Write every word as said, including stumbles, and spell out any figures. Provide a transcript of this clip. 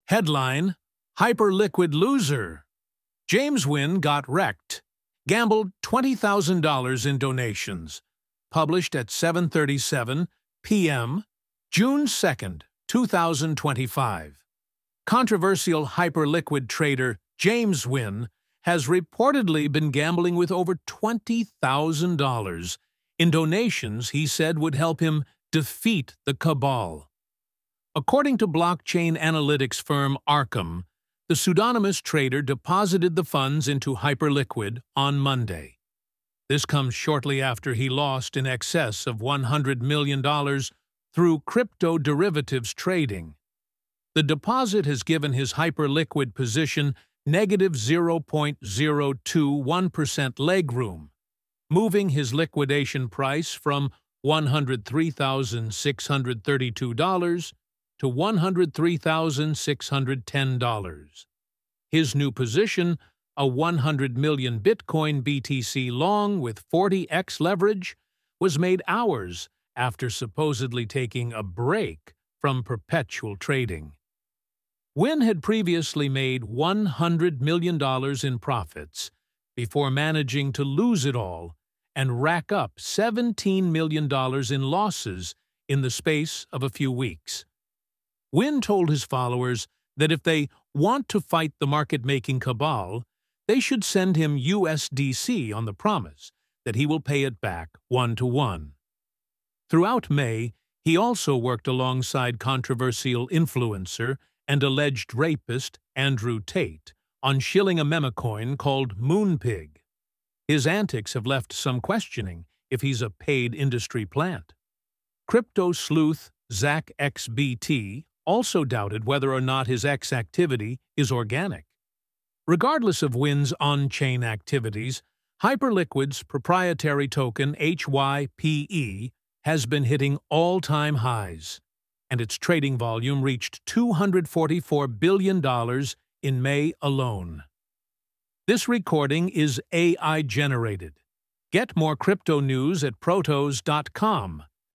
Headline: Hyperliquid loser. James Wynn got wrecked. Gambled twenty thousand dollars in donations. Published at seven thirty-seven p m June second, two thousand twenty-five. Controversial hyperliquid trader James Wynn has reportedly been gambling with over twenty thousand dollars in donations he said would help him defeat the cabal. According to blockchain analytics firm Arkham, the pseudonymous trader deposited the funds into Hyperliquid on Monday. This comes shortly after he lost in excess of one hundred million dollars through crypto derivatives trading. The deposit has given his Hyperliquid position negative zero point zero two one percent legroom, moving his liquidation price from one hundred three thousand six hundred thirty-two dollars to one hundred three thousand six hundred ten dollars. His new position, a one hundred million Bitcoin B T C long with forty x leverage, was made hours after supposedly taking a break from perpetual trading. Wynn had previously made one hundred million dollars in profits before managing to lose it all and rack up seventeen million dollars in losses in the space of a few weeks. Wynn told his followers that if they want to fight the market-making cabal, they should send him U S D C on the promise that he will pay it back one-to-one. Throughout May, he also worked alongside controversial influencer and alleged rapist Andrew Tate on shilling a memecoin called Moonpig. His antics have left some questioning if he's a paid industry plant. Crypto sleuth Zach X B T also doubted whether or not his X activity is organic. Regardless of Wynn's on-chain activities, Hyperliquid's proprietary token H Y P E has been hitting all-time highs, and its trading volume reached two hundred forty-four billion dollars in May alone. This recording is A I-generated. Get more crypto news at protos dot com.